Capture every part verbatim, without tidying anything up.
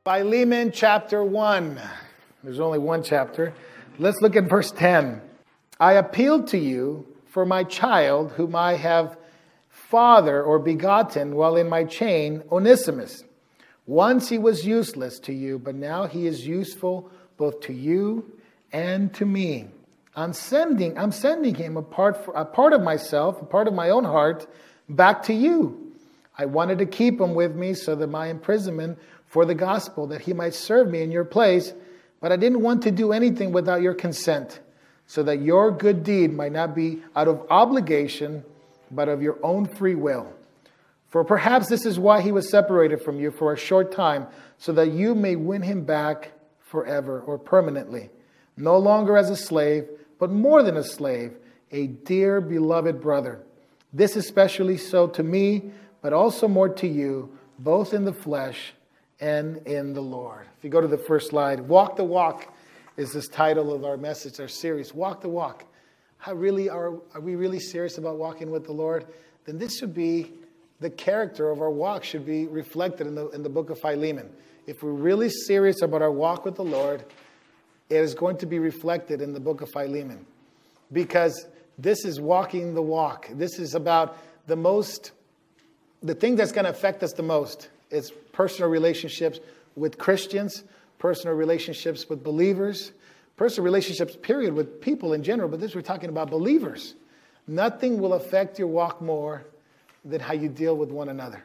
Philemon chapter one. There's only one chapter. Let's look at verse ten. I appeal to you for my child, whom I have fathered or begotten while in my chain, Onesimus. Once he was useless to you, but now he is useful both to you and to me. I'm sending, I'm sending him a part, for, a part of myself, a part of my own heart, back to you. I wanted to keep him with me so that my imprisonment for the gospel, that he might serve me in your place, but I didn't want to do anything without your consent, so that your good deed might not be out of obligation, but of your own free will. For perhaps this is why he was separated from you for a short time, so that you may win him back forever or permanently, no longer as a slave, but more than a slave, a dear beloved brother. This especially so to me, but also more to you, both in the flesh and in the Lord. If you go to the first slide, Walk the Walk is this title of our message, our series. Walk the walk. How really are, are we really serious about walking with the Lord? Then this should be, the character of our walk should be reflected in the, in the book of Philemon. If we're really serious about our walk with the Lord, it is going to be reflected in the book of Philemon. Because this is walking the walk. This is about the most, the thing that's going to affect us the most is personal relationships with Christians, personal relationships with believers, personal relationships, period, with people in general. But this, we're talking about believers. Nothing will affect your walk more than how you deal with one another.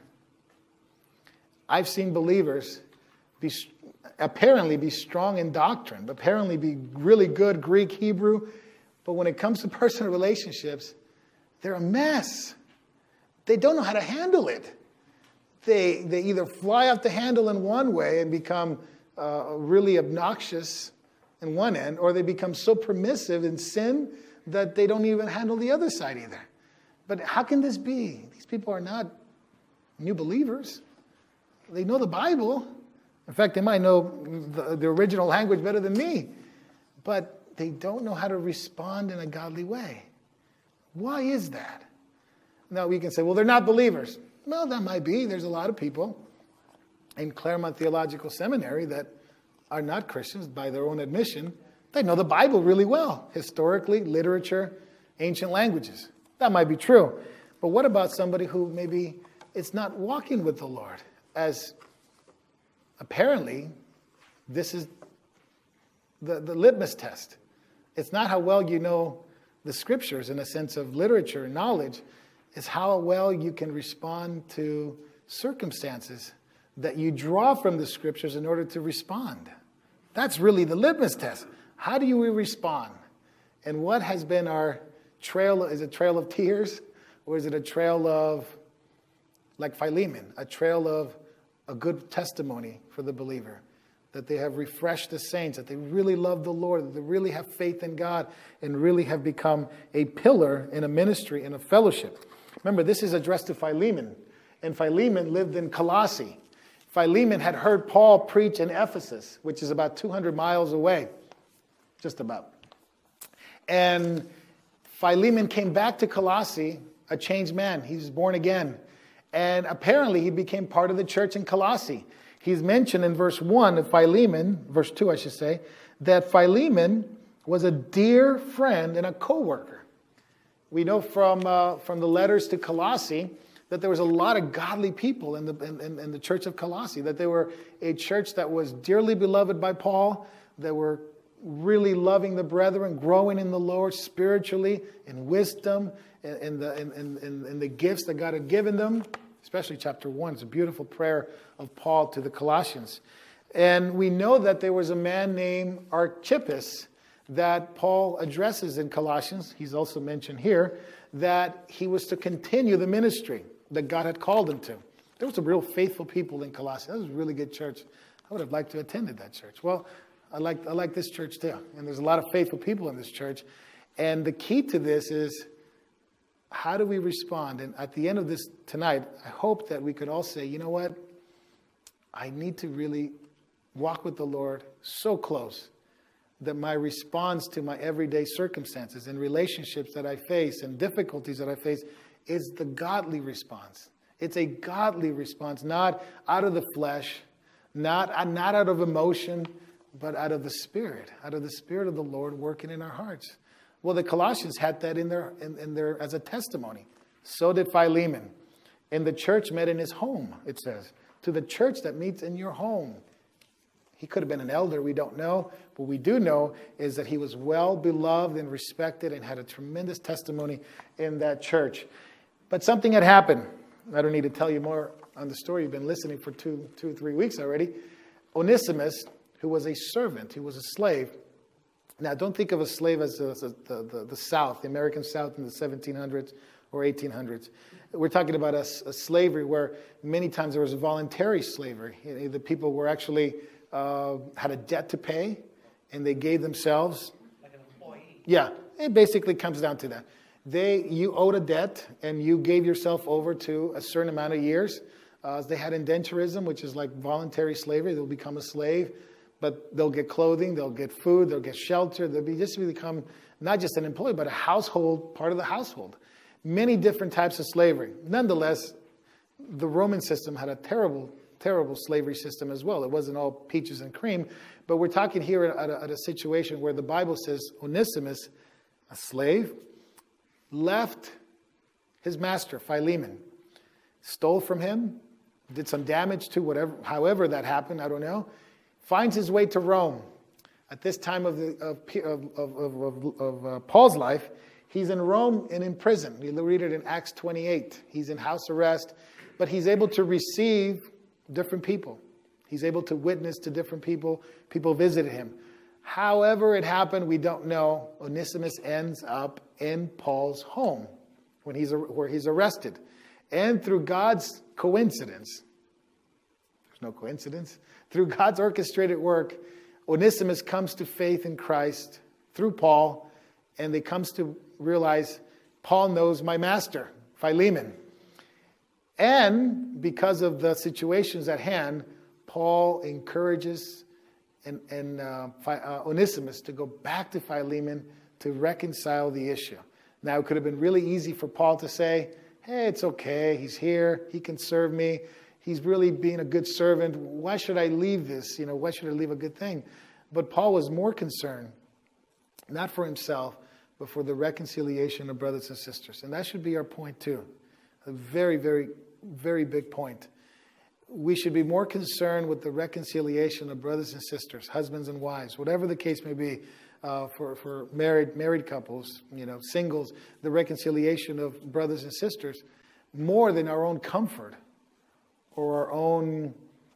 I've seen believers be apparently be strong in doctrine, apparently be really good Greek, Hebrew, but when it comes to personal relationships, they're a mess. They don't know how to handle it. They they either fly off the handle in one way and become uh, really obnoxious in one end, or they become so permissive in sin that they don't even handle the other side either. But how can this be? These people are not new believers. They know the Bible. In fact, they might know the, the original language better than me. But they don't know how to respond in a godly way. Why is that? Now we can say, well, they're not believers. Well, that might be. There's a lot of people in Claremont Theological Seminary that are not Christians by their own admission. They know the Bible really well, historically, literature, ancient languages. That might be true. But what about somebody who maybe is not walking with the Lord? As apparently, this is the, the litmus test. It's not how well you know the scriptures in a sense of literature and knowledge. It's how well you can respond to circumstances that you draw from the scriptures in order to respond. That's really the litmus test. How do we respond? And what has been our trail? Is it a trail of tears? Or is it a trail of, like Philemon, a trail of a good testimony for the believer? That they have refreshed the saints, that they really love the Lord, that they really have faith in God, and really have become a pillar in a ministry, in a fellowship. Remember, this is addressed to Philemon, and Philemon lived in Colossae. Philemon had heard Paul preach in Ephesus, which is about two hundred miles away, just about. And Philemon came back to Colossae, a changed man. He was born again. And apparently he became part of the church in Colossae. He's mentioned in verse one of Philemon, verse two I should say, that Philemon was a dear friend and a co-worker. We know from uh, from the letters to Colossae that there was a lot of godly people in the in, in the church of Colossae, that they were a church that was dearly beloved by Paul, that were really loving the brethren, growing in the Lord spiritually, in wisdom, in, in, the, in, in, in the gifts that God had given them, especially chapter one. It's a beautiful prayer of Paul to the Colossians. And we know that there was a man named Archippus that Paul addresses in Colossians. He's also mentioned here that he was to continue the ministry that God had called him to. There were some real faithful people in Colossae. That was a really good church. I would have liked to have attended that church. Well, I like I like this church too. And there's a lot of faithful people in this church. And the key to this is, how do we respond? And at the end of this tonight, I hope that we could all say, you know what? I need to really walk with the Lord so close that my response to my everyday circumstances and relationships that I face and difficulties that I face is the godly response. It's a godly response, not out of the flesh, Not, not out of emotion, but out of the Spirit, out of the Spirit of the Lord working in our hearts. Well, the Colossians had that in their, in, in their as a testimony. So did Philemon. And the church met in his home, it says. To the church that meets in your home. He could have been an elder, we don't know. What we do know is that he was well beloved and respected and had a tremendous testimony in that church. But something had happened. I don't need to tell you more on the story. You've been listening for two, two, three weeks already. Onesimus, who was a servant, who was a slave. Now, don't think of a slave as, a, as a, the, the, the South, the American South in the seventeen hundreds or eighteen hundreds. We're talking about a, a slavery where many times there was a voluntary slavery. You know, the people were actually uh, had a debt to pay, and they gave themselves. Like an employee. Yeah, it basically comes down to that. They, you owed a debt, and you gave yourself over to a certain amount of years. Uh, they had indenturism, which is like voluntary slavery. They'll become a slave, but they'll get clothing, they'll get food, they'll get shelter. They'll be just become not just an employee, but a household, part of the household. Many different types of slavery. Nonetheless, the Roman system had a terrible, terrible slavery system as well. It wasn't all peaches and cream, but we're talking here at a, at a situation where the Bible says Onesimus, a slave, left his master, Philemon, stole from him, did some damage to whatever, however that happened, I don't know, finds his way to Rome. At this time of, the, of, of, of, of, of uh, Paul's life, he's in Rome and in prison. You'll read it in Acts twenty-eight. He's in house arrest, but he's able to receive different people. He's able to witness to different people. People visited him. However it happened, we don't know. Onesimus ends up in Paul's home when he's where he's arrested. And through God's coincidence, there's no coincidence, through God's orchestrated work, Onesimus comes to faith in Christ through Paul, and they comes to realize Paul knows my master, Philemon. And because of the situations at hand, Paul encourages and, and uh, uh, Onesimus to go back to Philemon to reconcile the issue. Now, it could have been really easy for Paul to say, hey, it's okay. He's here. He can serve me. He's really being a good servant. Why should I leave this? You know, why should I leave a good thing? But Paul was more concerned, not for himself, but for the reconciliation of brothers and sisters. And that should be our point too. A very, very, very big point. We should be more concerned with the reconciliation of brothers and sisters, husbands and wives, whatever the case may be, uh, for, for married married couples, you know, singles, the reconciliation of brothers and sisters, more than our own comfort or our own,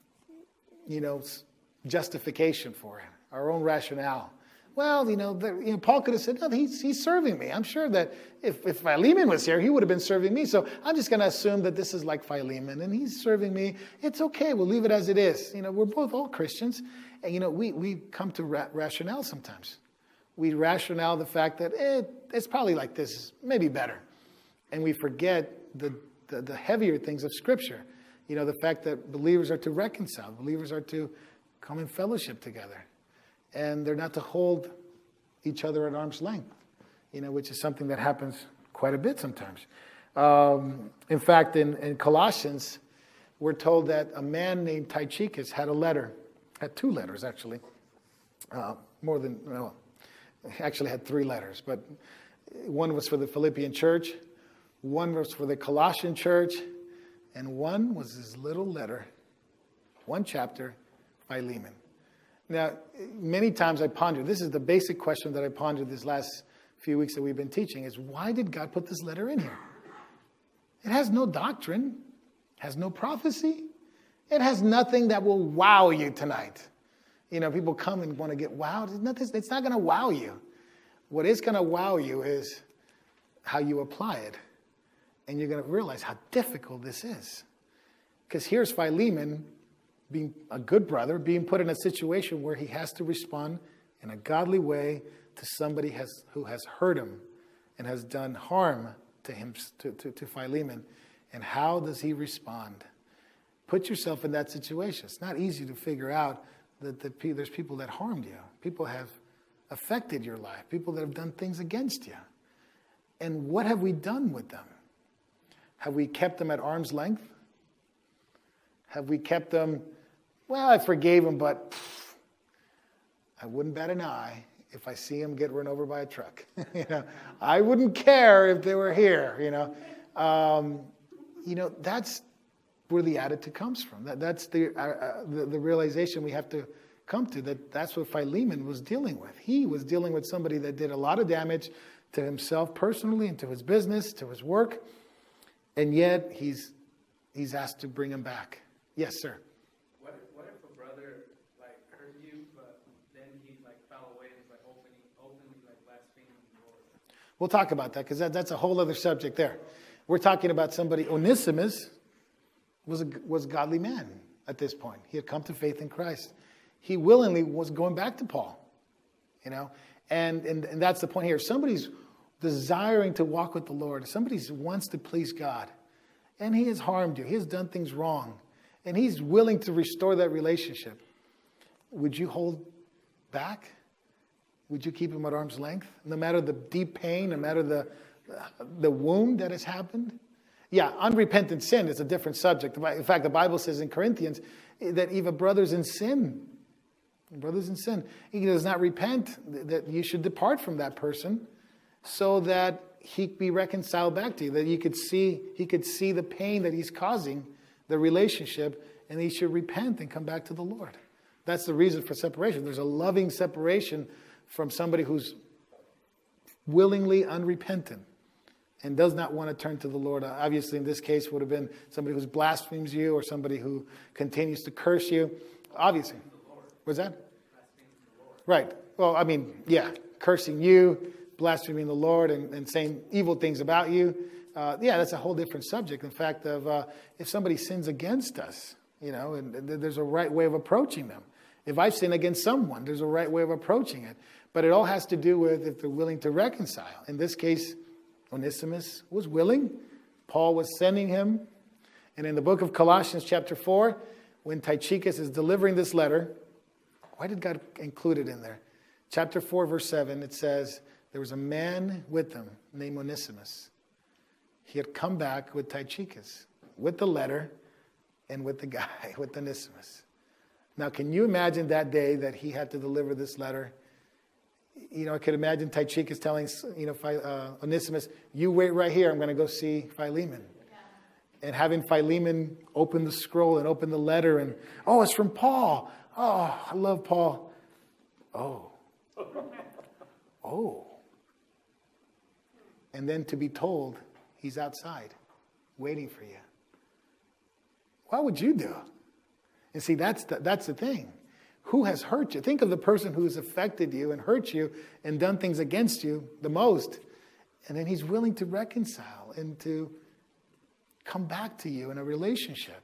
you know, justification for it, our own rationale. Well, you know, the, you know, Paul could have said, no, he's, he's serving me. I'm sure that if, if Philemon was here, he would have been serving me. So I'm just going to assume that this is like Philemon and he's serving me. It's okay. We'll leave it as it is. You know, we're both all Christians. And, you know, we, we come to ra- rationale sometimes. We rationale the fact that eh, it's probably like this, maybe better. And we forget the, the, the heavier things of Scripture. You know, the fact that believers are to reconcile. Believers are to come in fellowship together. And they're not to hold each other at arm's length, you know, which is something that happens quite a bit sometimes. Um, in fact, in, in Colossians, we're told that a man named Tychicus had a letter, had two letters actually, uh, more than, well, actually had three letters, but one was for the Philippian church, one was for the Colossian church, and one was his little letter, one chapter, Philemon. Now, many times I ponder, this is the basic question that I pondered this last few weeks that we've been teaching, is why did God put this letter in here? It has no doctrine, has no prophecy. It has nothing that will wow you tonight. You know, people come and want to get wowed. It's not, it's not going to wow you. What is going to wow you is how you apply it. And you're going to realize how difficult this is. Because here's Philemon, being a good brother, being put in a situation where he has to respond in a godly way to somebody has, who has hurt him and has done harm to him, to, to, to Philemon. And how does he respond? Put yourself in that situation. It's not easy to figure out that, that there's people that harmed you. People have affected your life. People that have done things against you. And what have we done with them? Have we kept them at arm's length? Have we kept them well, I forgave him, but pff, I wouldn't bat an eye if I see him get run over by a truck. you know, I wouldn't care if they were here. You know, um, you know that's where the attitude comes from. That that's the, uh, uh, the the realization we have to come to. That that's what Philemon was dealing with. He was dealing with somebody that did a lot of damage to himself personally and to his business, to his work, and yet he's he's asked to bring him back. Yes, sir. What if, what if a brother like hurt you, but then he like fell away and was like openly, openly like blaspheming the Lord? We'll talk about that because that, that's a whole other subject there. We're talking about somebody. Onesimus was a was a godly man at this point. He had come to faith in Christ. He willingly was going back to Paul, you know, and and, and that's the point here. Somebody's desiring to walk with the Lord. Somebody wants to please God, and he has harmed you. He has done things wrong. And he's willing to restore that relationship. Would you hold back? Would you keep him at arm's length? No matter the deep pain, no matter the, the wound that has happened? Yeah, unrepentant sin is a different subject. In fact, the Bible says in Corinthians that even brothers in sin, brothers in sin, he does not repent, that you should depart from that person so that he be reconciled back to you, that you could see, he could see the pain that he's causing the relationship, and he should repent and come back to the Lord. That's the reason for separation. There's a loving separation from somebody who's willingly unrepentant and does not want to turn to the Lord. Obviously, in this case, would have been somebody who blasphemes you or somebody who continues to curse you. Obviously. What's that? Right. Well, I mean, yeah, cursing you, blaspheming the Lord, and, and saying evil things about you. Uh, yeah, that's a whole different subject. In fact, of uh, if somebody sins against us, you know, and, and there's a right way of approaching them. If I sin against someone, there's a right way of approaching it. But it all has to do with if they're willing to reconcile. In this case, Onesimus was willing. Paul was sending him. And in the book of Colossians chapter four, when Tychicus is delivering this letter, why did God include it in there? Chapter four, verse seven, it says, there was a man with them named Onesimus. He had come back with Tychicus, with the letter, and with the guy, with Onesimus. Now, can you imagine that day that he had to deliver this letter? You know, I could imagine Tychicus telling, you know, uh, Onesimus, you wait right here, I'm going to go see Philemon. Yeah. And having Philemon open the scroll and open the letter and, oh, it's from Paul. Oh, I love Paul. Oh. Oh. And then to be told, he's outside, waiting for you. What would you do? And see, that's the, that's the thing. Who has hurt you? Think of the person who's affected you and hurt you and done things against you the most. And then he's willing to reconcile and to come back to you in a relationship,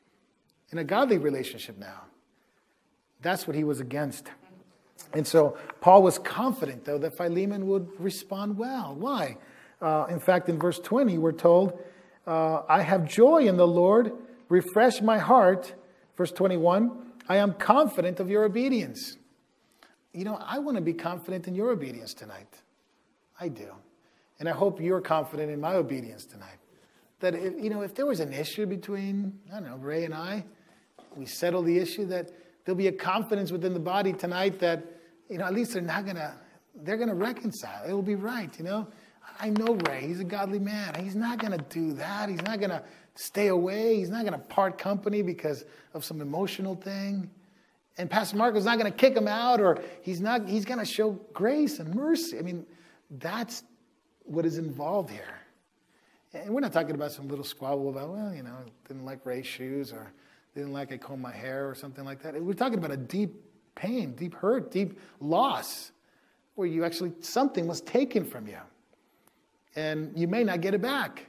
in a godly relationship now. That's what he was against. And so Paul was confident, though, that Philemon would respond well. Why? Uh, in fact, in verse twenty, we're told, uh, I have joy in the Lord, refresh my heart. Verse twenty-one, I am confident of your obedience. You know, I want to be confident in your obedience tonight. I do. And I hope you're confident in my obedience tonight. That, if, you know, if there was an issue between, I don't know, Ray and I, we settle the issue, that there'll be a confidence within the body tonight that, you know, at least they're not going to, they're going to reconcile. It will be right, you know. I know Ray. He's a godly man. He's not going to do that. He's not going to stay away. He's not going to part company because of some emotional thing. And Pastor Marco's not going to kick him out, or he's not. He's going to show grace and mercy. I mean, that's what is involved here. And we're not talking about some little squabble about, well, you know, didn't like Ray's shoes, or didn't like I comb my hair, or something like that. We're talking about a deep pain, deep hurt, deep loss, where you actually, something was taken from you. And you may not get it back,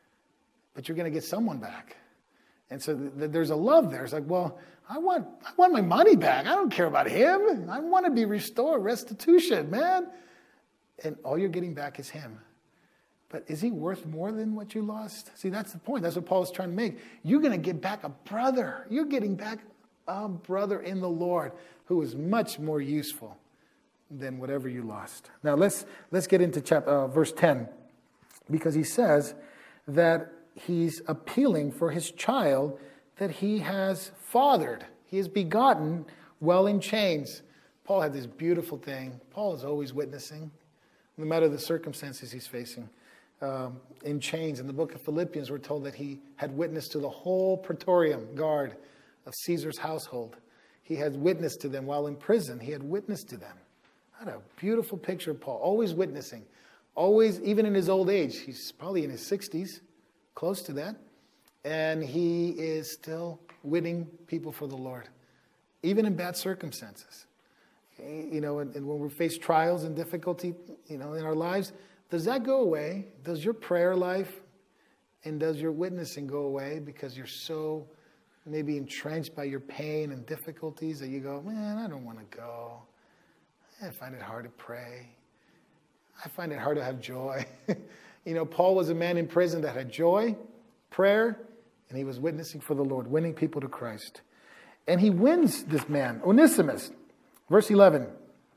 but you're going to get someone back. And so th- th- there's a love there. It's like, well, I want I want my money back. I don't care about him. I want to be restored, restitution, man. And all you're getting back is him. But is he worth more than what you lost? See, that's the point. That's what Paul is trying to make. You're going to get back a brother. You're getting back a brother in the Lord who is much more useful than whatever you lost. Now, let's let's get into chapter, uh, verse ten. Because he says that he's appealing for his child that he has fathered. He is begotten while in chains. Paul had this beautiful thing. Paul is always witnessing, no matter the circumstances he's facing. Um, in chains. In the book of Philippians, we're told that he had witnessed to the whole praetorium guard of Caesar's household. He had witnessed to them while in prison. He had witnessed to them. What a beautiful picture of Paul. Always witnessing. Always, even in his old age. He's probably in his sixties, close to that. And he is still winning people for the Lord, even in bad circumstances. You know, and, and when we face trials and difficulty, you know, in our lives, does that go away? Does your prayer life and does your witnessing go away because you're so maybe entrenched by your pain and difficulties that you go, man, I don't want to go. I find it hard to pray. I find it hard to have joy. You know, Paul was a man in prison that had joy, prayer, and he was witnessing for the Lord, winning people to Christ. And he wins this man, Onesimus. Verse eleven.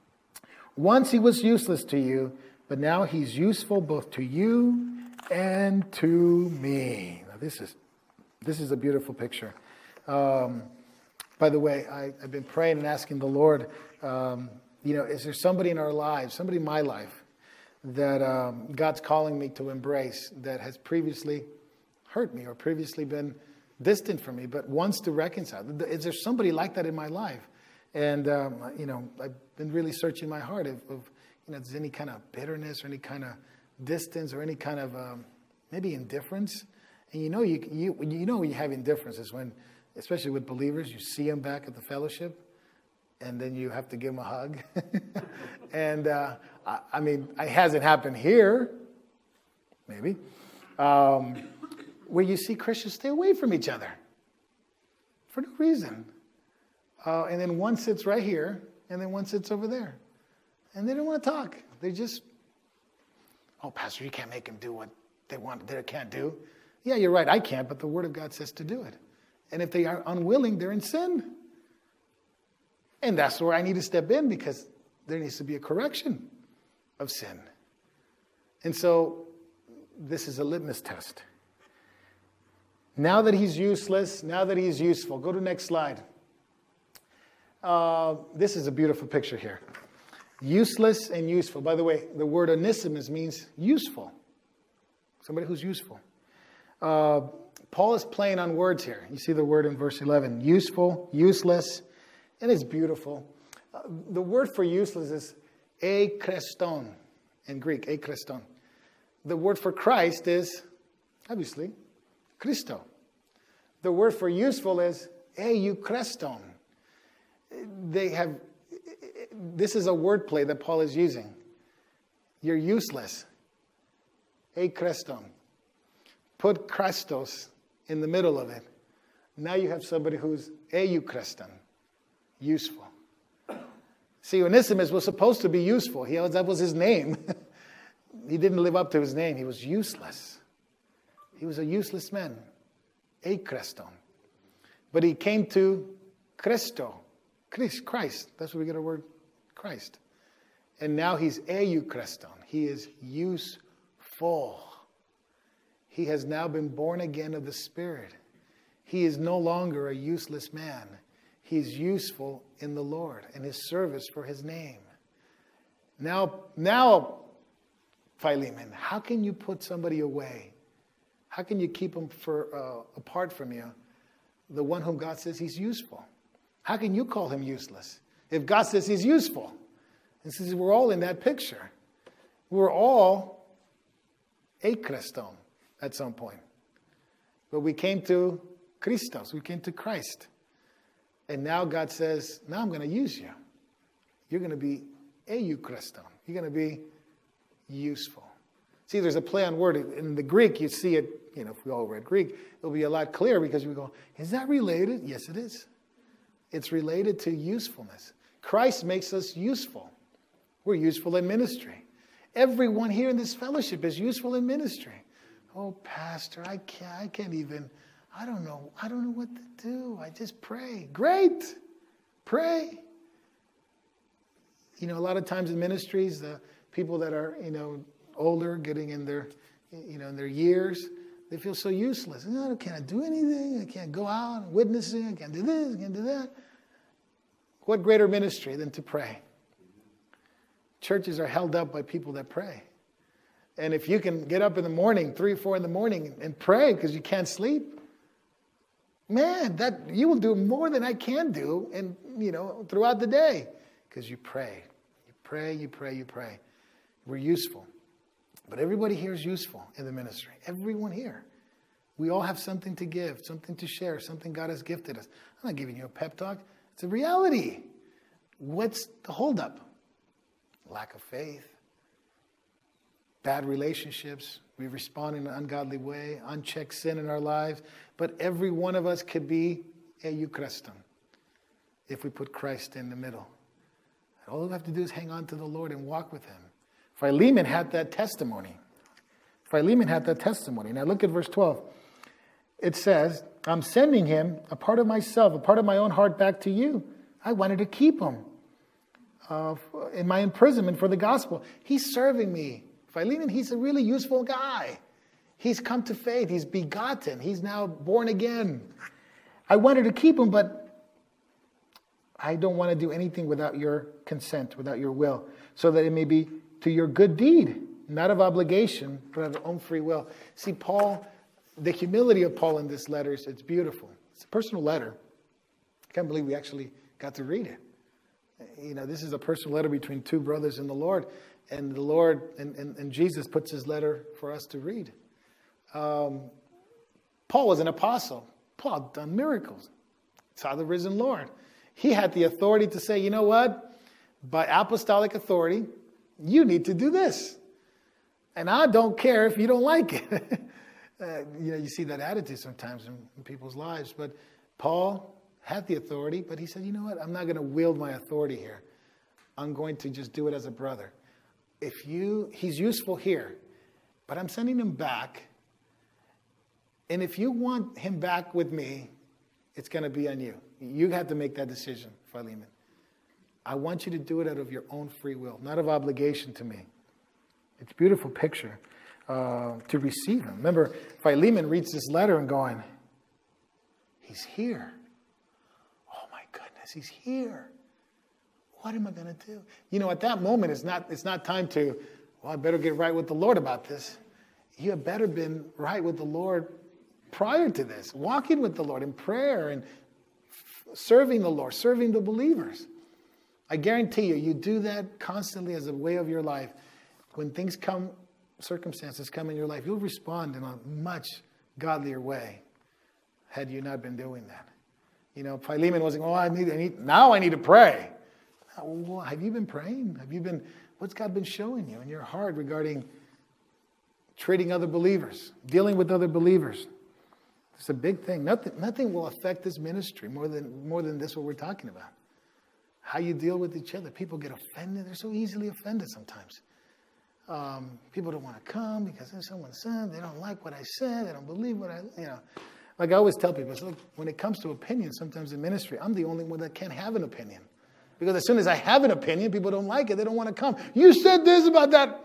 Once he was useless to you, but now he's useful both to you and to me. Now this is this is a beautiful picture. Um, by the way, I, I've been praying and asking the Lord, um, you know, is there somebody in our lives, somebody in my life, that um, God's calling me to embrace that has previously hurt me or previously been distant from me, but wants to reconcile? Is there somebody like that in my life? And, um, you know, I've been really searching my heart of, of you know, if there's any kind of bitterness or any kind of distance or any kind of um, maybe indifference. And you know, you, you, you know when you have indifference is when, especially with believers, you see them back at the fellowship and then you have to give them a hug. and, uh, I, I mean, it hasn't happened here, maybe, um, where you see Christians stay away from each other for no reason. Uh, and then one sits right here, and then one sits over there. And they don't want to talk. They just, oh, Pastor, you can't make them do what they want, they can't do. Yeah, you're right, I can't, but the Word of God says to do it. And if they are unwilling, they're in sin. And that's where I need to step in because there needs to be a correction of sin. And so this is a litmus test. Now that he's useless, now that he's useful. Go to the next slide. Uh, this is a beautiful picture here. Useless and useful. By the way, the word Onesimus means useful. Somebody who's useful. Uh, Paul is playing on words here. You see the word in verse eleven. Useful, useless, and it's beautiful. Uh, the word for useless is ekreston in Greek, ekreston. The word for Christ is, obviously, Christo. The word for useful is eukreston. They have, this is a wordplay that Paul is using. You're useless. Ekreston. Put Christos in the middle of it. Now you have somebody who's eukreston. Useful. See, Onesimus was supposed to be useful. He, that was his name. He didn't live up to his name. He was useless. He was a useless man. Ekreston. But he came to Christo. Christ, Christ. That's where we get our word Christ. And now he's eukreston. He is useful. He has now been born again of the Spirit. He is no longer a useless man. He's useful in the Lord and his service for his name. Now, now, Philemon, how can you put somebody away? How can you keep him for, uh, apart from you? The one whom God says he's useful. How can you call him useless? If God says he's useful. And says we're all in that picture. We're all ekreston at some point. But we came to Christos. We came to Christ. And now God says, now I'm going to use you. You're going to be eukreston. You're going to be useful. See, there's a play on word. In the Greek, you see it, you know, if we all read Greek, it'll be a lot clearer because we go, is that related? Yes, it is. It's related to usefulness. Christ makes us useful. We're useful in ministry. Everyone here in this fellowship is useful in ministry. Oh, Pastor, I can't, I can't even, I don't know, I don't know what to do. I just pray. Great. Pray. You know, a lot of times in ministries, the people that are, you know, older, getting in their, you know, in their years, they feel so useless. Oh, can't I do anything? I can't go out witnessing. I can't do this. I can't do that. What greater ministry than to pray? Churches are held up by people that pray. And if you can get up in the morning, three or four in the morning, and pray because you can't sleep, man, that you will do more than I can do, and you know, throughout the day, because you pray, you pray, you pray, you pray. We're useful, but everybody here is useful in the ministry. Everyone here, we all have something to give, something to share, something God has gifted us. I'm not giving you a pep talk; it's a reality. What's the holdup? Lack of faith. Bad relationships, we respond in an ungodly way, unchecked sin in our lives. But every one of us could be a Euchariston if we put Christ in the middle. And all we have to do is hang on to the Lord and walk with him. Philemon had that testimony. Philemon had that testimony. Now look at verse twelve. It says, I'm sending him a part of myself, a part of my own heart back to you. I wanted to keep him uh, in my imprisonment for the gospel. He's serving me. Philemon, he's a really useful guy. He's come to faith. He's begotten. He's now born again. I wanted to keep him, but I don't want to do anything without your consent, without your will, so that it may be to your good deed, not of obligation, but of your own free will. See, Paul, the humility of Paul in this letter, it's beautiful. It's a personal letter. I can't believe we actually got to read it. You know, this is a personal letter between two brothers in the Lord. And the Lord and, and, and Jesus puts his letter for us to read. Um, Paul was an apostle. Paul had done miracles. Saw the risen Lord. He had the authority to say, you know what? By apostolic authority, you need to do this. And I don't care if you don't like it. uh, you know, you see that attitude sometimes in, in people's lives. But Paul had the authority, but he said, you know what? I'm not going to wield my authority here. I'm going to just do it as a brother. If you, he's useful here, but I'm sending him back. And if you want him back with me, it's going to be on you. You have to make that decision, Philemon. I want you to do it out of your own free will, not of obligation to me. It's a beautiful picture uh, to receive him. Remember, Philemon reads this letter and going, he's here. Oh my goodness, he's here. What am I going to do? You know, at that moment, it's not, it's not time to, well, I better get right with the Lord about this. You have better been right with the Lord prior to this, walking with the Lord in prayer and serving the Lord, serving the believers. I guarantee you, you do that constantly as a way of your life. When things come, circumstances come in your life, you'll respond in a much godlier way had you not been doing that. You know, Philemon wasn't, oh, I need, I need now I need to pray. Well, have you been praying? Have you been, what's God been showing you in your heart regarding treating other believers, dealing with other believers? It's a big thing. Nothing, nothing will affect this ministry more than, more than this, what we're talking about. How you deal with each other. People get offended. They're so easily offended sometimes. Um, people don't want to come because someone said, they don't like what I said, they don't believe what I, you know. Like I always tell people, look, when it comes to opinion, sometimes in ministry, I'm the only one that can't have an opinion. Because as soon as I have an opinion, people don't like it. They don't want to come. You said this about that.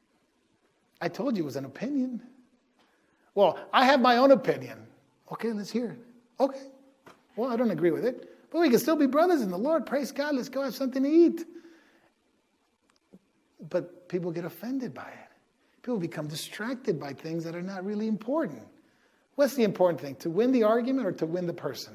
I told you it was an opinion. Well, I have my own opinion. Okay, let's hear it. Okay. Well, I don't agree with it. But we can still be brothers in the Lord. Praise God. Let's go have something to eat. But people get offended by it. People become distracted by things that are not really important. What's the important thing? To win the argument or to win the person?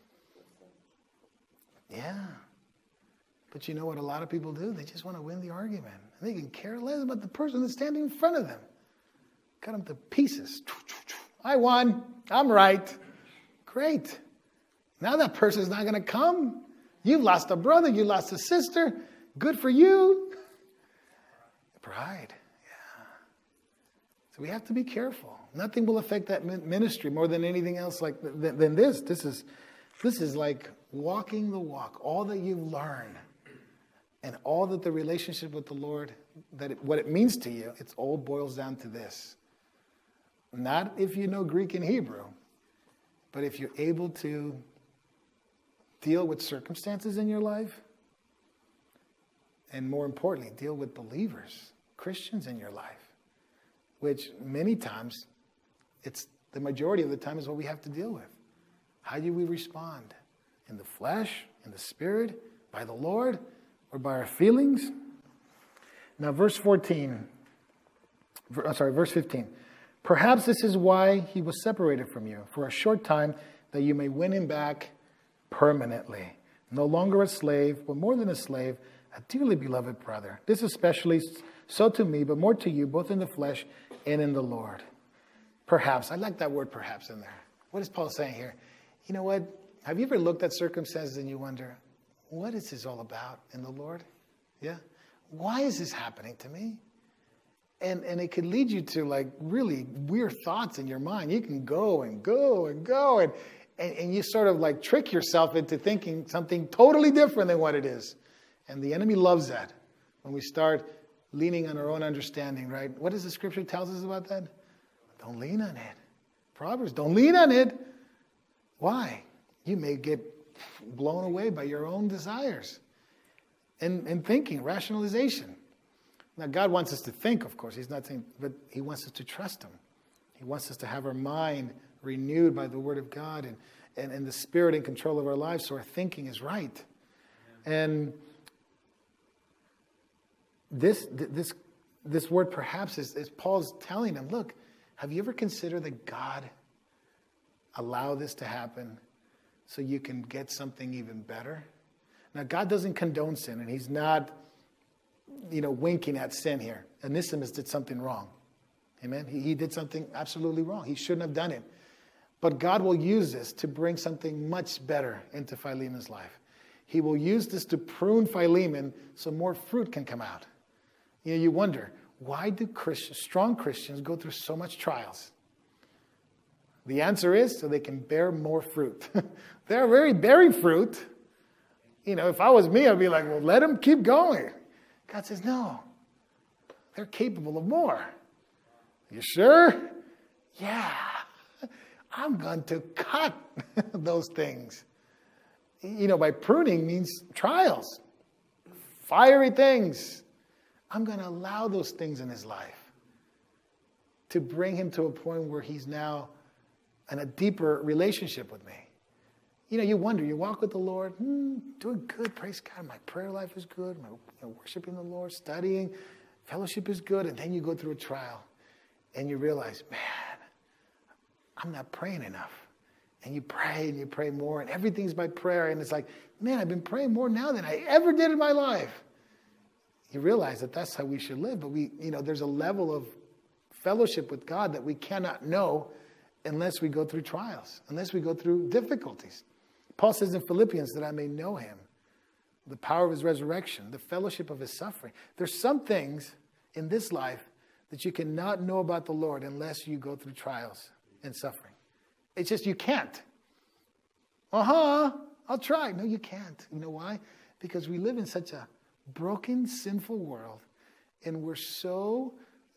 Yeah. But you know what a lot of people do? They just want to win the argument. And they can care less about the person that's standing in front of them. Cut them to pieces. I won. I'm right. Great. Now that person's not going to come. You've lost a brother. You lost a sister. Good for you. Pride. Yeah. So we have to be careful. Nothing will affect that ministry more than anything else like than, than this. This is, this is like walking the walk. All that you've learned and all that the relationship with the Lord, that it, what it means to you, it all boils down to this. Not if you know Greek and Hebrew, but if you're able to deal with circumstances in your life, and more importantly, deal with believers, Christians in your life, which many times, it's the majority of the time is what we have to deal with. How do we respond? In the flesh, in the spirit, By the Lord or by our feelings? Now, verse fourteen. I'm sorry, verse fifteen. Perhaps this is why he was separated from you for a short time, that you may win him back permanently. No longer a slave, but more than a slave, a dearly beloved brother. This especially so to me, but more to you, both in the flesh and in the Lord. Perhaps. I like that word perhaps in there. What is Paul saying here? You know what? Have you ever looked at circumstances and you wonder, what is this all about in the Lord? Yeah? Why is this happening to me? And and it could lead you to like really weird thoughts in your mind. You can go and go and go and, and, and you sort of like trick yourself into thinking something totally different than what it is. And the enemy loves that when we start leaning on our own understanding, right? What does the scripture tells us about that? Don't lean on it. Proverbs, don't lean on it. Why? You may get blown away by your own desires and, and thinking, rationalization. Now, God wants us to think, of course. He's not saying, but he wants us to trust him. He wants us to have our mind renewed by the word of God and, and, and the spirit in control of our lives so our thinking is right. Yeah. And this this this word perhaps is, is Paul's telling them, look, have you ever considered that God allowed this to happen so you can get something even better? Now, God doesn't condone sin, and he's not, you know, winking at sin here. Onesimus did something wrong. Amen? He, he did something absolutely wrong. He shouldn't have done it. But God will use this to bring something much better into Philemon's life. He will use this to prune Philemon so more fruit can come out. You know, you wonder, why do Christians, strong Christians go through so much trials? The answer is so they can bear more fruit. They're already bearing fruit. You know, if I was me, I'd be like, well, let them keep going. God says, no, they're capable of more. You sure? Yeah. I'm going to cut those things. You know, by pruning means trials, fiery things. I'm going to allow those things in his life to bring him to a point where he's now in a deeper relationship with me. You know, you wonder, you walk with the Lord, hmm, doing good, praise God. My prayer life is good. My you know, worshiping the Lord, studying, fellowship is good. And then you go through a trial and you realize, man, I'm not praying enough. And you pray and you pray more and everything's by prayer. And it's like, man, I've been praying more now than I ever did in my life. You realize that that's how we should live. But we, you know, there's a level of fellowship with God that we cannot know unless we go through trials, unless we go through difficulties. Paul says in Philippians that I may know him, the power of his resurrection, the fellowship of his suffering. There's some things in this life that you cannot know about the Lord unless you go through trials and suffering. It's just you can't. Uh-huh, I'll try. No, you can't. You know why? Because we live in such a broken, sinful world, and we're so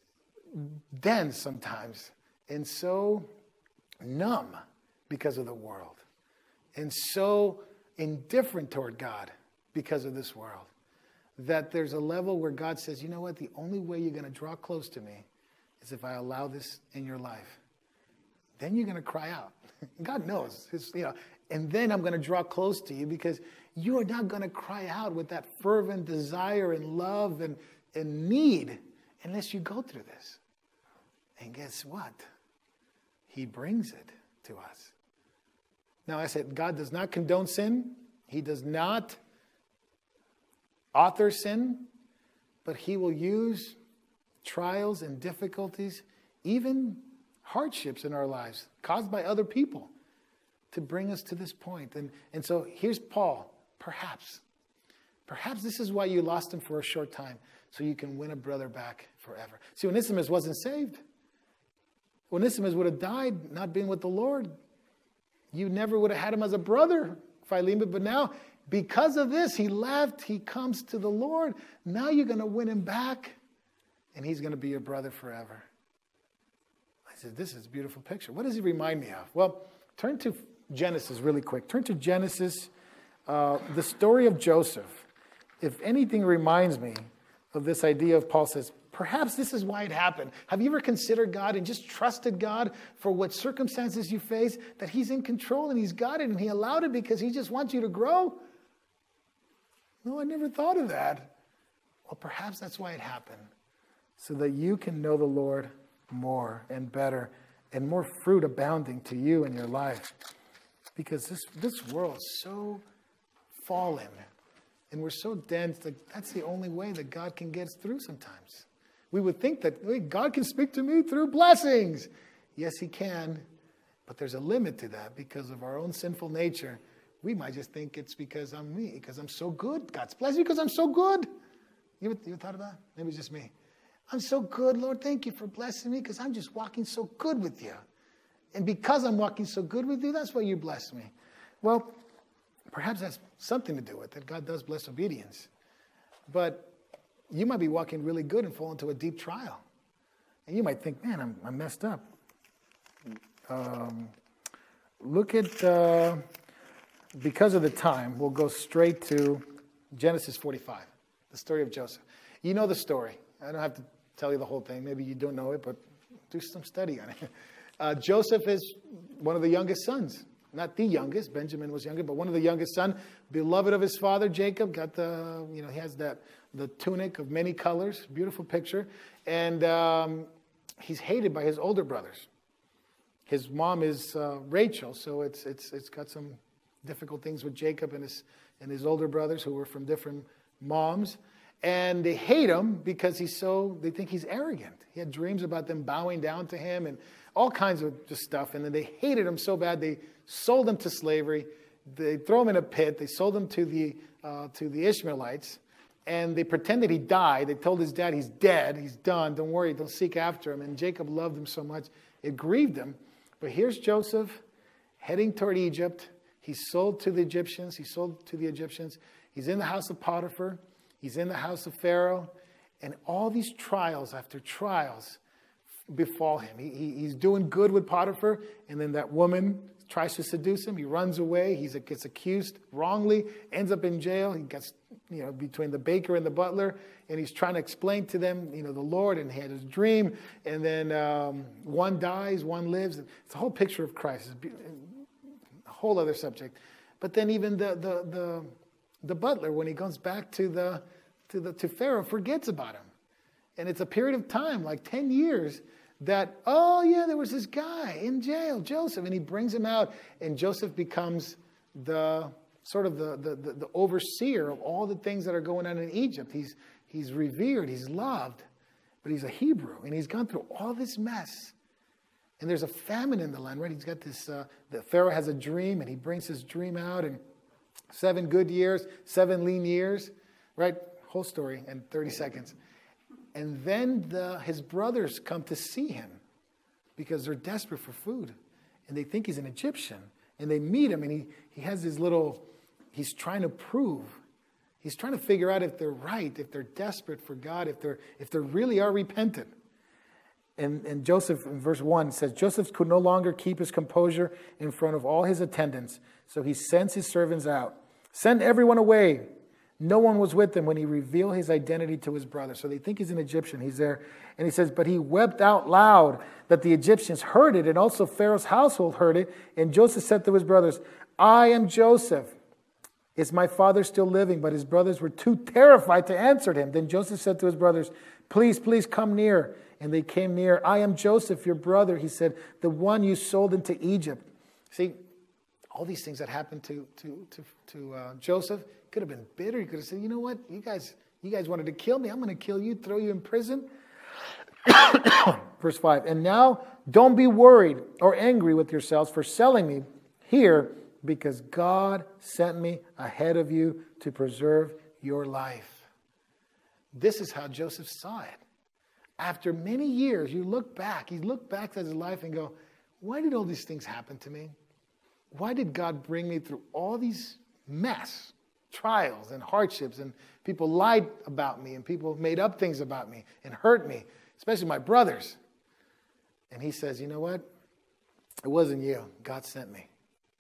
dense sometimes and so numb because of the world and so indifferent toward God because of this world that there's a level where God says, you know what, the only way you're going to draw close to me is if I allow this in your life. Then you're going to cry out. God knows. It's, you know, and then I'm going to draw close to you because you are not going to cry out with that fervent desire and love and, and need unless you go through this. And guess what? He brings it to us. Now, I said, God does not condone sin. He does not author sin. But he will use trials and difficulties, even hardships in our lives, caused by other people, to bring us to this point. And, and so here's Paul. Perhaps. Perhaps this is why you lost him for a short time, so you can win a brother back forever. See, Onesimus wasn't saved. Onesimus would have died not being with the Lord. You never would have had him as a brother, Philemon. But now, because of this, he left. He comes to the Lord. Now you're going to win him back, and he's going to be your brother forever. I said, this is a beautiful picture. What does he remind me of? Well, turn to Genesis really quick. Turn to Genesis, uh, the story of Joseph. If anything reminds me of this idea of Paul says, perhaps this is why it happened. Have you ever considered God and just trusted God for what circumstances you face, that he's in control and he's got it and he allowed it because he just wants you to grow? No, I never thought of that. Well, perhaps that's why it happened. So that you can know the Lord more and better and more fruit abounding to you in your life. Because this, this world is so fallen and we're so dense that that's the only way that God can get us through sometimes. We would think that hey, God can speak to me through blessings. Yes, he can. But there's a limit to that because of our own sinful nature. We might just think it's because I'm me, because I'm so good. God's blessed me because I'm so good. You ever, you ever thought of that? Maybe it's just me. I'm so good, Lord. Thank you for blessing me because I'm just walking so good with you. And because I'm walking so good with you, that's why you bless me. Well, perhaps that's something to do with it. God does bless obedience. But you might be walking really good and fall into a deep trial. And you might think, man, I'm, I'm messed up. Um, look at, uh, because of the time, we'll go straight to Genesis forty-five, the story of Joseph. You know the story. I don't have to tell you the whole thing. Maybe you don't know it, but do some study on it. Uh, Joseph is one of the youngest sons. Not the youngest. Benjamin was younger, but one of the youngest sons. Beloved of his father, Jacob. Got the, you know, he has that, the tunic of many colors. Beautiful picture. And um, he's hated by his older brothers. His mom is uh, Rachel, so it's it's it's got some difficult things with Jacob and his and his older brothers who were from different moms. And they hate him because he's so, they think he's arrogant. He had dreams about them bowing down to him and all kinds of just stuff. And then they hated him so bad, they sold him to slavery. They throw him in a pit. They sold him to the uh, to the Ishmaelites. And they pretended he died. They told his dad, he's dead. He's done. Don't worry. Don't seek after him. And Jacob loved him so much. It grieved him. But here's Joseph heading toward Egypt. He's sold to the Egyptians. He's sold to the Egyptians. He's in the house of Potiphar. He's in the house of Pharaoh. And all these trials after trials befall him. He, he, he's doing good with Potiphar. And then that woman tries to seduce him. He runs away. He gets accused wrongly. Ends up in jail. He gets, you know, between the baker and the butler. And he's trying to explain to them, you know, the Lord. And he had his dream. And then um, one dies, one lives. It's a whole picture of Christ. It's a whole other subject. But then even the the the, the butler, when he goes back to the to the to Pharaoh, forgets about him. And it's a period of time, like ten years, that, oh yeah, there was this guy in jail, Joseph. And he brings him out. And Joseph becomes the sort of the, the, the, the overseer of all the things that are going on in Egypt. He's he's revered, he's loved, but he's a Hebrew. And he's gone through all this mess. And there's a famine in the land, right? He's got this, uh, the Pharaoh has a dream, and he brings his dream out, and seven good years, seven lean years, right? Whole story in thirty seconds. And then the, his brothers come to see him because they're desperate for food. And they think he's an Egyptian. And they meet him, and he, he has this little, he's trying to prove, he's trying to figure out if they're right, if they're desperate for God, if they're if they really are repentant. And, and Joseph, in verse one, says, Joseph could no longer keep his composure in front of all his attendants. So he sends his servants out. Send everyone away. No one was with him when he revealed his identity to his brother. So they think he's an Egyptian. He's there. And he says, but he wept out loud that the Egyptians heard it, and also Pharaoh's household heard it. And Joseph said to his brothers, I am Joseph. Is my father still living? But his brothers were too terrified to answer him. Then Joseph said to his brothers, please, please come near. And they came near. I am Joseph, your brother, he said, the one you sold into Egypt. See, all these things that happened to to to, to uh, Joseph, could have been bitter. He could have said, you know what, you guys, you guys wanted to kill me. I'm going to kill you, throw you in prison. Verse five, and now don't be worried or angry with yourselves for selling me here, because God sent me ahead of you to preserve your life. This is how Joseph saw it. After many years, you look back, he looked back at his life and go, why did all these things happen to me? Why did God bring me through all these mess, trials and hardships, and people lied about me, and people made up things about me and hurt me, especially my brothers? And he says, you know what? It wasn't you. God sent me.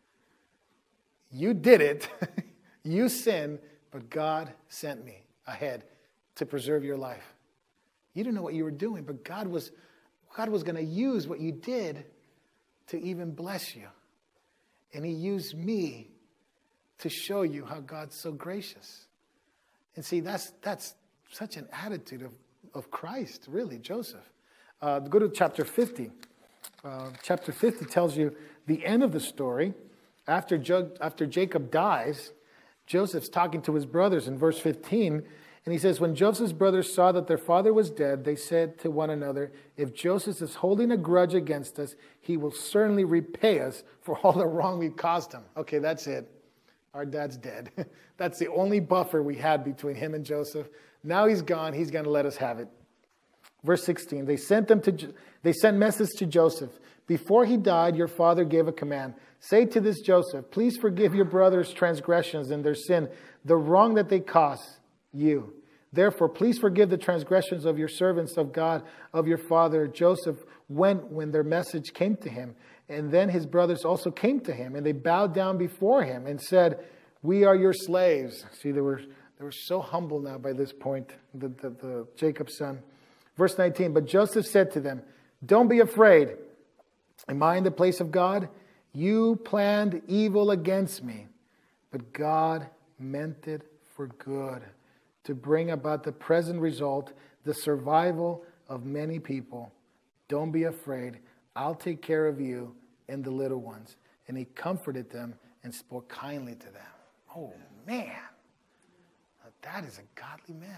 You did it. You sinned, but God sent me ahead to preserve your life. You didn't know what you were doing, but God was, God was going to use what you did to even bless you. And he used me to show you how God's so gracious. And see, that's that's such an attitude of, of Christ, really, Joseph. Uh, go to chapter fifty. Uh, chapter fifty tells you the end of the story. After, jo- after Jacob dies, Joseph's talking to his brothers in verse fifteen. And he says, when Joseph's brothers saw that their father was dead, they said to one another, if Joseph is holding a grudge against us, he will certainly repay us for all the wrong we caused him. Okay, that's it. Our dad's dead. That's the only buffer we had between him and Joseph. Now he's gone. He's going to let us have it. Verse sixteen, they sent them to, they sent message to Joseph. Before he died, your father gave a command. Say to this Joseph, please forgive your brothers' transgressions and their sin, the wrong that they caused you. Therefore, please forgive the transgressions of your servants of God, of your father. Joseph went when their message came to him. And then his brothers also came to him, and they bowed down before him and said, we are your slaves. See, they were, they were so humble now by this point, the, the, the Jacob's son. Verse nineteen, but Joseph said to them, don't be afraid. Am I in the place of God? You planned evil against me, but God meant it for good, to bring about the present result, the survival of many people. Don't be afraid. I'll take care of you and the little ones. And he comforted them and spoke kindly to them. Oh, man. Now, that is a godly man.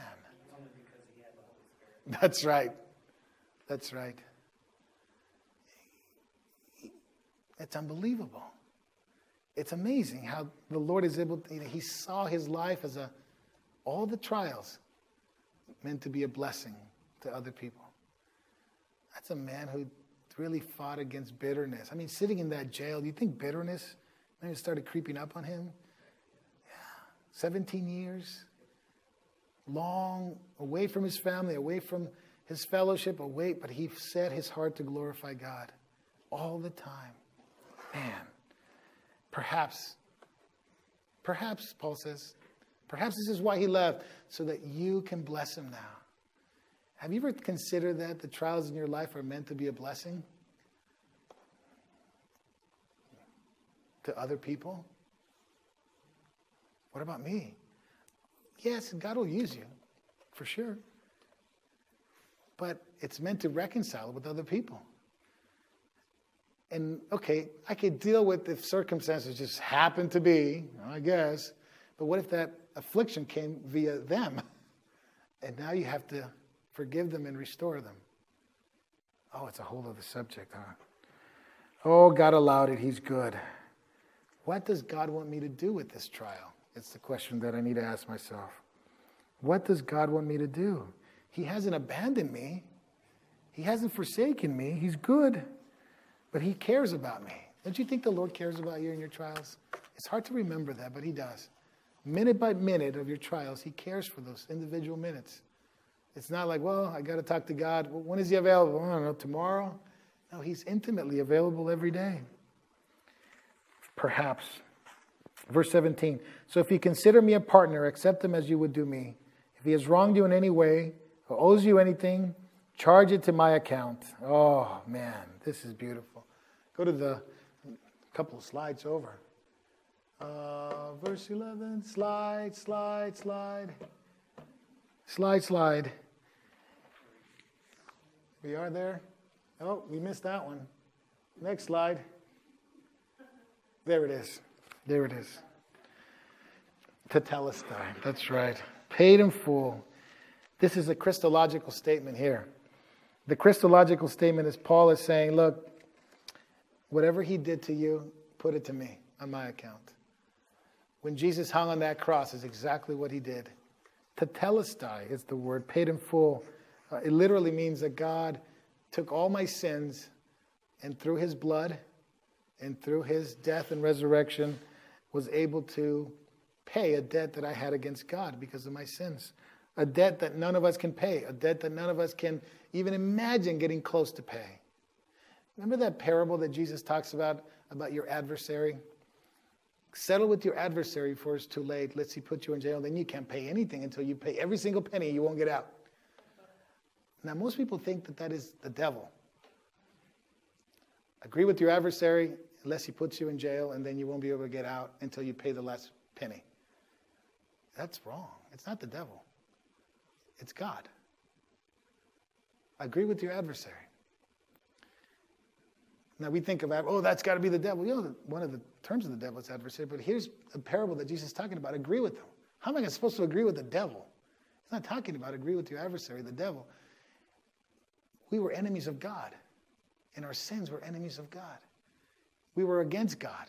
That's right. That's right. It's unbelievable. It's amazing how the Lord is able to, you know, he saw his life as a, all the trials meant to be a blessing to other people. That's a man who really fought against bitterness. I mean, sitting in that jail, do you think bitterness maybe started creeping up on him? Yeah. seventeen years. Long, away from his family, away from his fellowship, away, but he set his heart to glorify God all the time. Man, perhaps, perhaps, Paul says, perhaps this is why he left, so that you can bless him now. Have you ever considered that the trials in your life are meant to be a blessing to other people? What about me? Yes, God will use you, for sure. But it's meant to reconcile with other people. And, okay, I could deal with if circumstances just happen to be, I guess. But what if that affliction came via them? And now you have to forgive them and restore them. Oh, it's a whole other subject, huh? Oh, God allowed it. He's good. What does God want me to do with this trial? It's the question that I need to ask myself. What does God want me to do? He hasn't abandoned me. He hasn't forsaken me. He's good. But he cares about me. Don't you think the Lord cares about you in your trials? It's hard to remember that, but he does. Minute by minute of your trials, he cares for those individual minutes. It's not like, well, I got to talk to God. Well, when is he available? I don't know, tomorrow? No, he's intimately available every day. Perhaps. Verse seventeen. So if you consider me a partner, accept him as you would do me. If he has wronged you in any way or owes you anything, charge it to my account. Oh, man, this is beautiful. Go to the couple of slides over. Uh, verse eleven. Slide, slide, slide. Slide, slide. We are there. Oh, we missed that one. Next slide. There it is. There it is. Tetelestai. That's right. Paid in full. This is a Christological statement here. The Christological statement is Paul is saying, look, whatever he did to you, put it to me on my account. When Jesus hung on that cross is exactly what he did. Tetelestai is the word, paid in full. Uh, it literally means that God took all my sins and through his blood and through his death and resurrection was able to pay a debt that I had against God because of my sins. A debt that none of us can pay. A debt that none of us can even imagine getting close to pay. Remember that parable that Jesus talks about, about your adversary? Settle with your adversary before it's too late. Let's he put you in jail. Then you can't pay anything until you pay every single penny. You won't get out. Now, most people think that that is the devil. Agree with your adversary unless he puts you in jail, and then you won't be able to get out until you pay the last penny. That's wrong. It's not the devil. It's God. Agree with your adversary. Now we think of, oh, that's got to be the devil. You know, one of the terms of the devil is adversary. But here's a parable that Jesus is talking about. Agree with them. How am I supposed to agree with the devil? He's not talking about agree with your adversary, the devil. We were enemies of God. In our sins, we're enemies of God. We were against God.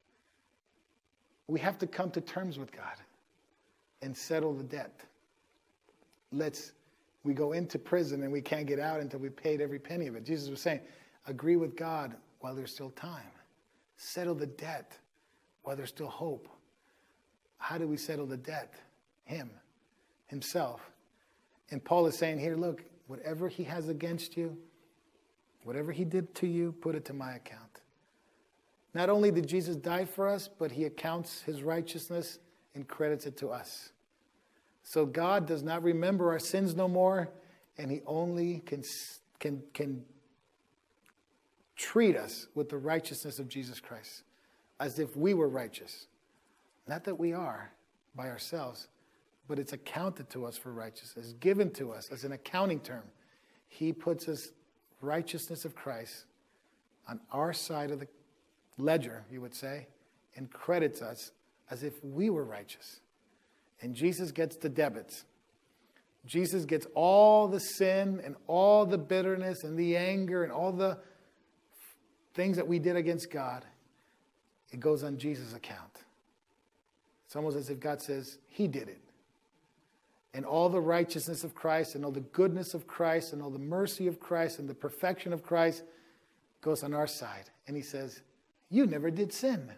We have to come to terms with God and settle the debt. Let's, we go into prison and we can't get out until we paid every penny of it. Jesus was saying, agree with God while there's still time. Settle the debt while there's still hope. How do we settle the debt? Him, himself. And Paul is saying here, look, whatever he has against you, whatever he did to you, put it to my account. Not only did Jesus die for us, but he accounts his righteousness and credits it to us. So God does not remember our sins no more, and he only can, can, can treat us with the righteousness of Jesus Christ, as if we were righteous. Not that we are by ourselves, but it's accounted to us for righteousness, given to us as an accounting term. He puts us righteousness of Christ on our side of the ledger, you would say, and credits us as if we were righteous. And Jesus gets the debits. Jesus gets all the sin and all the bitterness and the anger and all the things that we did against God. It goes on Jesus' account. It's almost as if God says, he did it. And all the righteousness of Christ and all the goodness of Christ and all the mercy of Christ and the perfection of Christ goes on our side. And he says, you never did sin.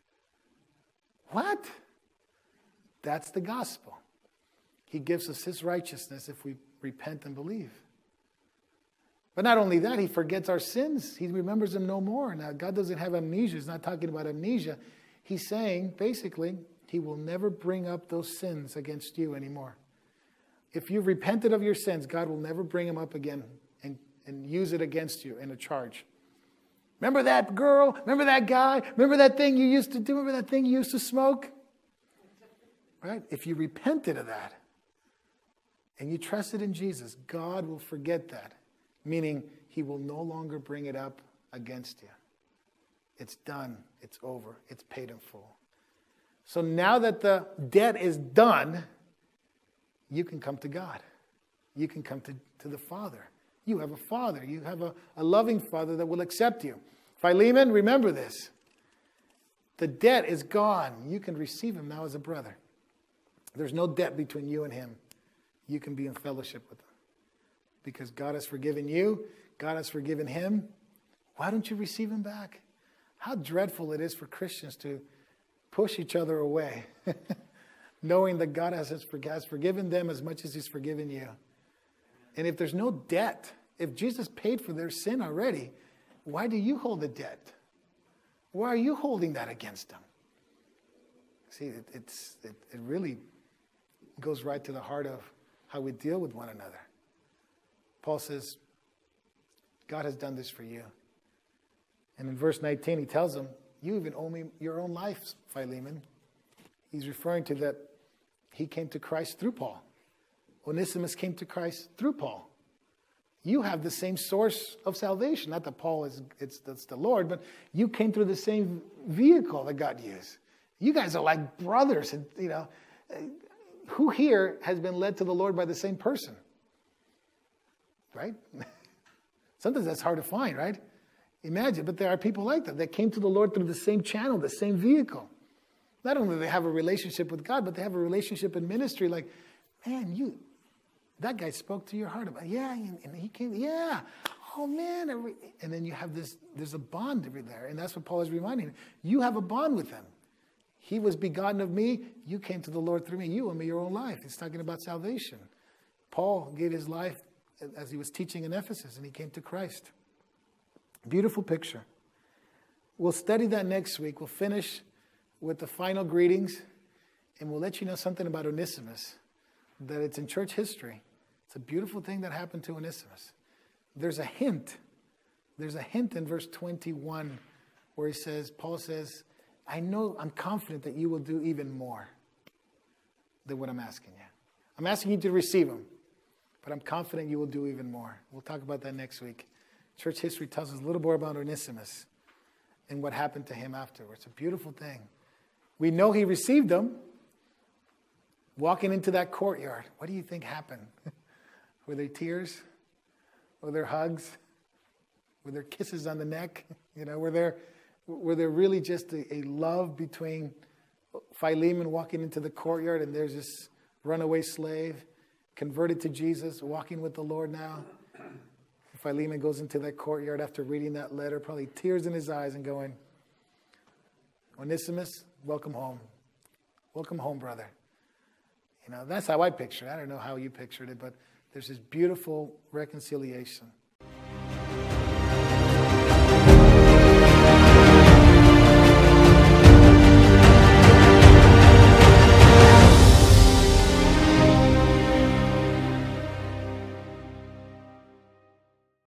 What? That's the gospel. He gives us his righteousness if we repent and believe. But not only that, he forgets our sins. He remembers them no more. Now, God doesn't have amnesia. He's not talking about amnesia. He's saying, basically, he will never bring up those sins against you anymore. If you've repented of your sins, God will never bring them up again and, and use it against you in a charge. Remember that girl? Remember that guy? Remember that thing you used to do? Remember that thing you used to smoke? Right? If you repented of that and you trusted in Jesus, God will forget that. Meaning he will no longer bring it up against you. It's done. It's over. It's paid in full. So now that the debt is done, you can come to God. You can come to, to the Father. You have a Father. You have a, a loving Father that will accept you. Philemon, remember this. The debt is gone. You can receive him now as a brother. There's no debt between you and him. You can be in fellowship with him. Because God has forgiven you. God has forgiven him. Why don't you receive him back? How dreadful it is for Christians to push each other away, knowing that God has, has forgiven them as much as he's forgiven you. And if there's no debt, if Jesus paid for their sin already, why do you hold the debt? Why are you holding that against them? See, it, it's, it, it really goes right to the heart of how we deal with one another. Paul says, God has done this for you. And in verse nineteen, he tells them, you even owe me your own life, Philemon. He's referring to that he came to Christ through Paul. Onesimus came to Christ through Paul. You have the same source of salvation. Not that Paul is it's that's the Lord, but you came through the same vehicle that God used. You guys are like brothers. And you know, who here has been led to the Lord by the same person? Right? Sometimes that's hard to find, right? Imagine, but there are people like that that came to the Lord through the same channel, the same vehicle. Not only do they have a relationship with God, but they have a relationship in ministry. Like, man, you, that guy spoke to your heart about, yeah, and, and he came, yeah, oh man, and then you have this. There's a bond over there, and that's what Paul is reminding you. You have a bond with him. He was begotten of me. You came to the Lord through me. You owe me your own life. He's talking about salvation. Paul gave his life as he was teaching in Ephesus, and he came to Christ. Beautiful picture. We'll study that next week. We'll finish with the final greetings, and we'll let you know something about Onesimus, that it's in church history. It's a beautiful thing that happened to Onesimus. There's a hint. There's a hint in verse twenty-one where he says, Paul says, I know, I'm confident that you will do even more than what I'm asking you. I'm asking you to receive him, but I'm confident you will do even more. We'll talk about that next week. Church history tells us a little more about Onesimus and what happened to him afterwards. It's a beautiful thing. We know he received them. Walking into that courtyard, what do you think happened? Were there tears? Were there hugs? Were there kisses on the neck? You know, were there, were there really just a, a love between Philemon walking into the courtyard and there's this runaway slave converted to Jesus, walking with the Lord now? Philemon goes into that courtyard after reading that letter, probably tears in his eyes and going, Onesimus, welcome home. Welcome home, brother. You know, that's how I pictured it. I don't know how you pictured it, but there's this beautiful reconciliation.